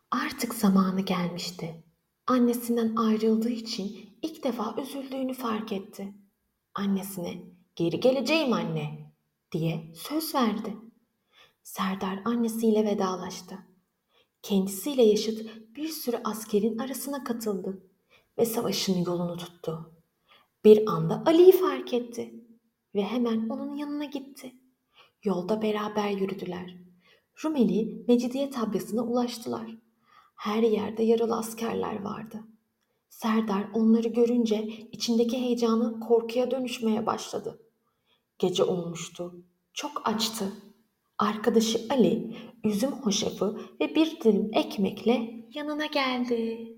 Artık zamanı gelmişti. Annesinden ayrıldığı için ilk defa üzüldüğünü fark etti. Annesine "Geri geleceğim anne" diye söz verdi. Serdar annesiyle vedalaştı. Kendisiyle yaşıt bir sürü askerin arasına katıldı ve savaşın yolunu tuttu. Bir anda Ali'yi fark etti ve hemen onun yanına gitti. Yolda beraber yürüdüler. Rumeli Mecidiye tablasına ulaştılar. Her yerde yaralı askerler vardı. Serdar onları görünce içindeki heyecanı korkuya dönüşmeye başladı. Gece olmuştu. Çok açtı. Arkadaşı Ali üzüm hoşafı ve bir dilim ekmekle yanına geldi.